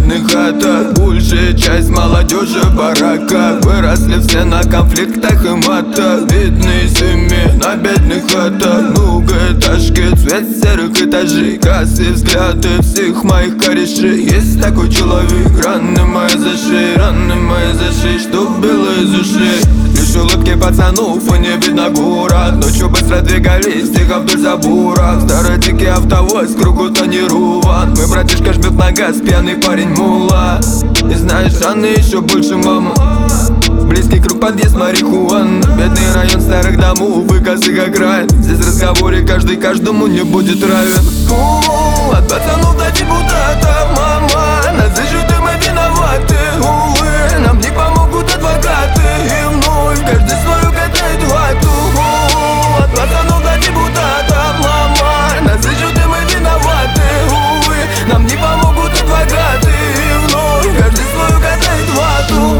бедных хатах. Большая часть молодежи в бараках. Выросли все на конфликтах и матах. Бедные семьи на бедных хатах. Многоэтажки, цвет серых этажей. Косые взгляды всех моих корешей. Есть такой человек, раны мои за шеей, раны мои за шеей, что было из ушей. Лишь улыбки пацанов и не видно город. Ночью быстро двигались, тихо вдоль забора. Старый дикий автовоз в кругу тонирован. Мой братишка жмет на газ, пьяный парень мула. И знаешь, раны еще больше, мама. Близкий круг, подъезд, марихуан. Бедный район старых домов и косых окраин. Здесь в разговоре каждый каждому не будет равен. От пацанов до депутатов, мама. Нас ищут и мы виноваты, увы. Нам не помогут адвокаты. И вновь каждый свою катает вату. От пацанов до депутатов, мама. Нас ищут и мы виноваты, увы. Нам не помогут адвокаты. И вновь каждый свою катает вату.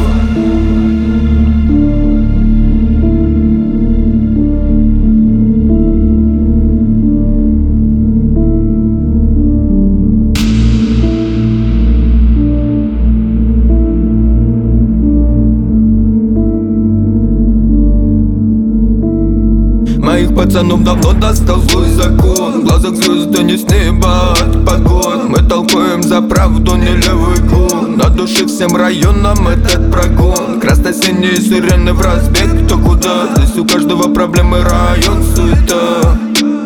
Моих пацанов давно достал злой закон. В глазах звезды не с неба, от погон. Мы толкуем за правду, не левый гон. На душе всем районам этот прогон. Красно-синие сирены в разбег, кто куда. Здесь у каждого проблемы, район суета.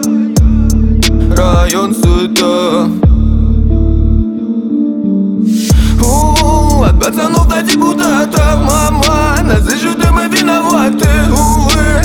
Район суета. От пацанов до депутатов, мама. Нас ищут и мы виноваты, увы.